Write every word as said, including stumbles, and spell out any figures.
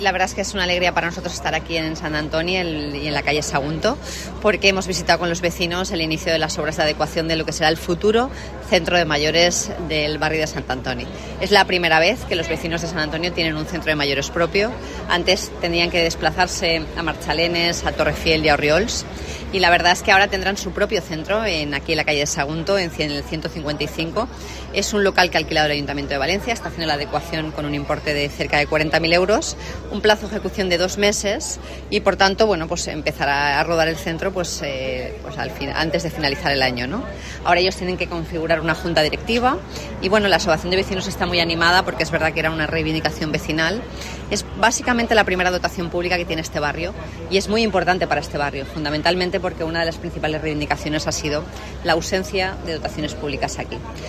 La verdad es que es una alegría para nosotros estar aquí en Sant Antoni el, y en la calle Sagunto, porque hemos visitado con los vecinos el inicio de las obras de adecuación de lo que será el futuro centro de mayores del barrio de Sant Antoni. Es la primera vez que los vecinos de Sant Antonio tienen un centro de mayores propio. Antes tenían que desplazarse a Marchalenes, a Torrefiel y a Orriols, y la verdad es que ahora tendrán su propio centro en, aquí en la calle Sagunto, en el ciento cincuenta y cinco. Es un local que ha alquilado el Ayuntamiento de Valencia, está haciendo la adecuación con un importe de cerca de cuarenta mil euros, un plazo de ejecución de dos meses y, por tanto, bueno, pues empezará a rodar el centro pues, eh, pues al fin, antes de finalizar el año, ¿no? Ahora ellos tienen que configurar una junta directiva y, bueno, la asociación de vecinos está muy animada porque es verdad que era una reivindicación vecinal. Es básicamente la primera dotación pública que tiene este barrio y es muy importante para este barrio, fundamentalmente porque una de las principales reivindicaciones ha sido la ausencia de dotaciones públicas aquí.